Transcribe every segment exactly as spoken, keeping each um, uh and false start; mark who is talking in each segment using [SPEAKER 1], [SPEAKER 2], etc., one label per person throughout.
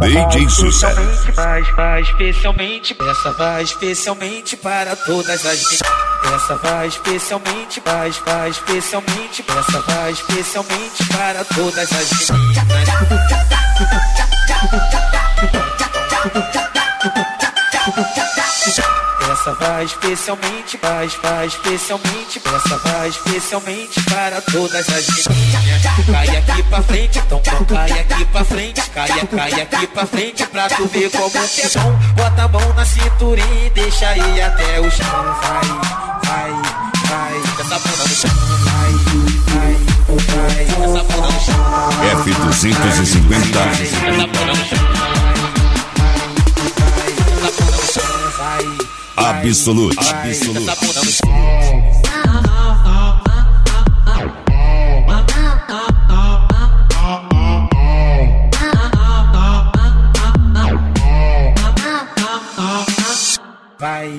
[SPEAKER 1] D J Sucesso.
[SPEAKER 2] Vai, vai especialmente, essa vai especialmente para todas as meninas. Essa vai especialmente, vai, vai especialmente, essa vai especialmente para todas as meninas. Essa vai especialmente, vai, vai especialmente, essa vai especialmente para todas as meninas. Cai aqui pra frente, então, então cai aqui pra frente, cai, cai aqui pra frente pra tu ver como que é bom. Bota a mão na cinturinha e deixa aí até o chão. Vai, vai, vai, essa bunda no chão. Vai, vai, vai, essa bunda no chão.
[SPEAKER 1] F duzentos e cinquenta.
[SPEAKER 2] Essa bunda no chão. Vai,
[SPEAKER 1] Absolute.
[SPEAKER 2] vai,
[SPEAKER 1] Absolute.
[SPEAKER 2] essa bunda no chão. Vai.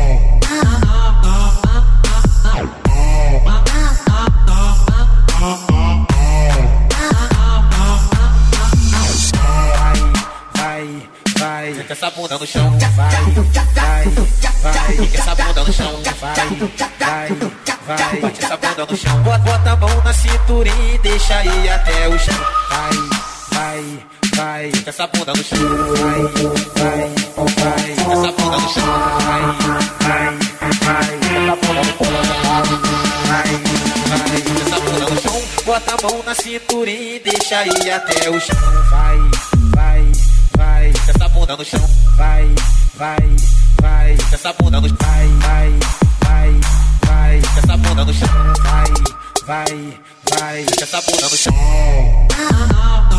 [SPEAKER 2] Vai, vai, fica essa bunda no chão. Vai, vai, vai, fica essa bunda no chão. Vai, vai, vai, bate essa bunda no chão. Bota, bota a mão na cinturinha e deixa aí até o chão. Vai, vai, vai, fica essa bunda no chão. Vai, vai, vai, fica essa bunda no chão. Vai, vai, vai, fica essa bunda no chão. Vai, vai, fica essa bunda no chão. Bota a mão na cinturinha e deixa aí até o chão. Vai, vai, vai, fica essa bunda no chão. Vai, vai, vai, fica essa bunda no chão. Vai, vai, vai, vai, fica essa bunda no chão. Vai, vai, vai, fica essa bunda no chão.